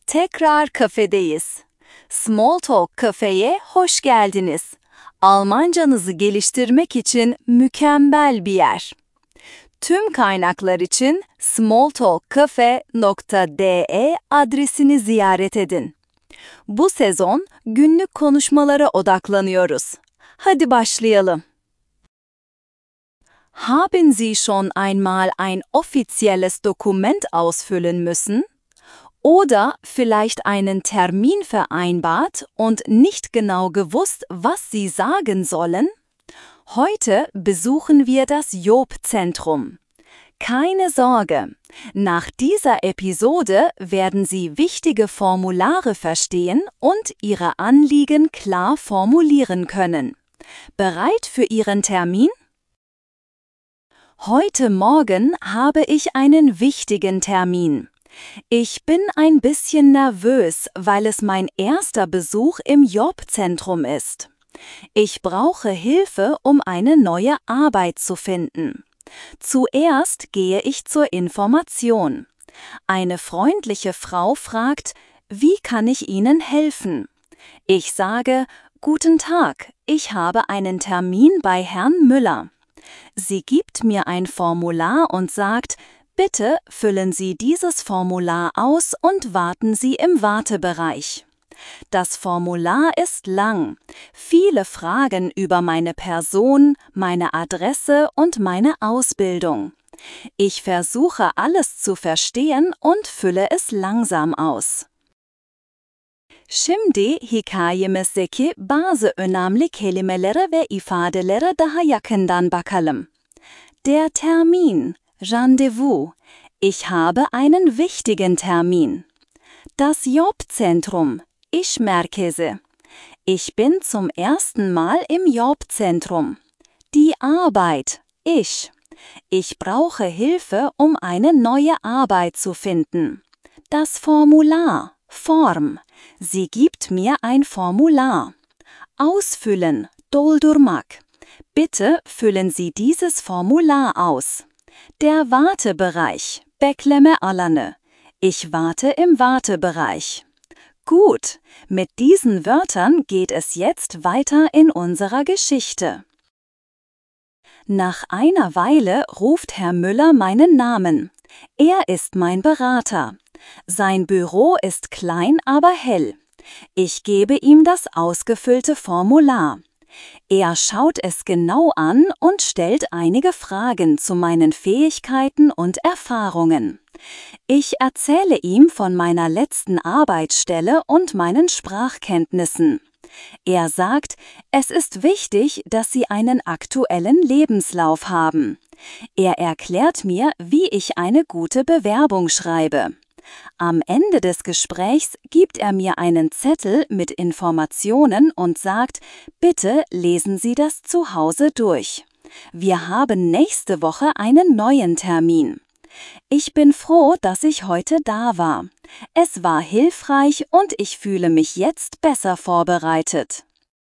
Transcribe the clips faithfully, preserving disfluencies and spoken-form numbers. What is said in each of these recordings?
Tekrar kafedeyiz. Smalltalk kafeye hoş geldiniz. Almancanızı geliştirmek için mükemmel bir yer. Tüm kaynaklar için smalltalkcafe nokta de adresini ziyaret edin. Bu sezon günlük konuşmalara odaklanıyoruz. Hadi başlayalım. Haben Sie schon einmal ein offizielles Dokument ausfüllen müssen? Oder vielleicht einen Termin vereinbart und nicht genau gewusst, was Sie sagen sollen? Heute besuchen wir das Job-Zentrum. Keine Sorge, nach dieser Episode werden Sie wichtige Formulare verstehen und Ihre Anliegen klar formulieren können. Bereit für Ihren Termin? Heute Morgen habe ich einen wichtigen Termin. Ich bin ein bisschen nervös, weil es mein erster Besuch im Jobzentrum ist. Ich brauche Hilfe, um eine neue Arbeit zu finden. Zuerst gehe ich zur Information. Eine freundliche Frau fragt, wie kann ich Ihnen helfen? Ich sage, guten Tag, ich habe einen Termin bei Herrn Müller. Sie gibt mir ein Formular und sagt, bitte füllen Sie dieses Formular aus und warten Sie im Wartebereich. Das Formular ist lang, viele Fragen über meine Person, meine Adresse und meine Ausbildung. Ich versuche alles zu verstehen und fülle es langsam aus. Şimdi hikayemizdeki bazı önemli kelimelere ve ifadelere daha yakından bakalım. Der Termin, Rendezvous. Ich habe einen wichtigen Termin. Das Jobzentrum, İş merkezi. Ich bin zum ersten Mal im Jobzentrum. Die Arbeit, ich. Ich brauche Hilfe, um eine neue Arbeit zu finden. Das Formular, Form. Sie gibt mir ein Formular. Ausfüllen, doldurmak. Bitte füllen Sie dieses Formular aus. Der Wartebereich, bekleme alanı. Ich warte im Wartebereich. Gut, mit diesen Wörtern geht es jetzt weiter in unserer Geschichte. Nach einer Weile ruft Herr Müller meinen Namen. Er ist mein Berater. Sein Büro ist klein, aber hell. Ich gebe ihm das ausgefüllte Formular. Er schaut es genau an und stellt einige Fragen zu meinen Fähigkeiten und Erfahrungen. Ich erzähle ihm von meiner letzten Arbeitsstelle und meinen Sprachkenntnissen. Er sagt, es ist wichtig, dass Sie einen aktuellen Lebenslauf haben. Er erklärt mir, wie ich eine gute Bewerbung schreibe. Am Ende des Gesprächs gibt er mir einen Zettel mit Informationen und sagt, bitte lesen Sie das zu Hause durch. Wir haben nächste Woche einen neuen Termin. Ich bin froh, dass ich heute da war. Es war hilfreich und ich fühle mich jetzt besser vorbereitet.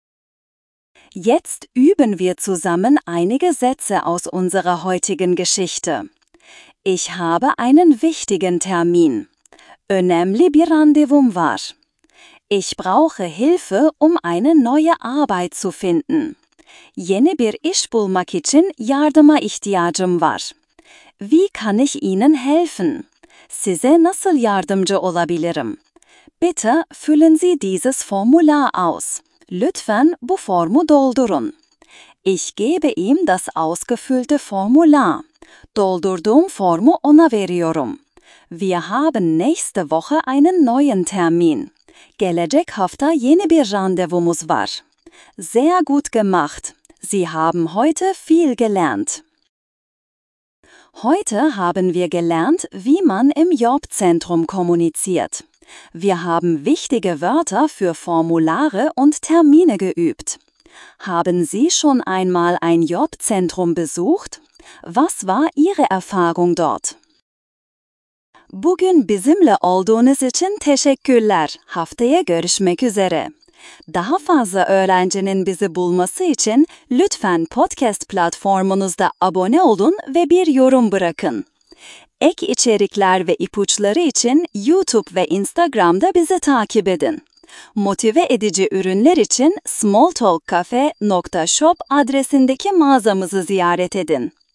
Jetzt üben wir zusammen einige Sätze aus unserer heutigen Geschichte. Ich habe einen wichtigen Termin. Önemli bir randevum var. Ich brauche Hilfe, um eine neue Arbeit zu finden. Yeni bir iş bulmak için yardıma ihtiyacım var. Wie kann ich Ihnen helfen? Size nasıl yardımcı olabilirim? Bitte füllen Sie dieses Formular aus. Lütfen bu formu doldurun. Ich gebe ihm das ausgefüllte Formular. Doldurduğum formu ona veriyorum. Wir haben nächste Woche einen neuen Termin. Gelecek hafta yeni bir randevumuz var. Sehr gut gemacht. Sie haben heute viel gelernt. Heute haben wir gelernt, wie man im Jobzentrum kommuniziert. Wir haben wichtige Wörter für Formulare und Termine geübt. Haben Sie schon einmal ein Jobzentrum besucht? Was war Ihre Erfahrung dort? Bugün bizimle olduğunuz için teşekkürler. Haftaya görüşmek üzere. Daha fazla öğrencinin bizi bulması için lütfen podcast platformunuzda abone olun ve bir yorum bırakın. Ek içerikler ve ipuçları için YouTube ve Instagram'da bizi takip edin. Motive edici ürünler için smalltalkcafe nokta shop adresindeki mağazamızı ziyaret edin.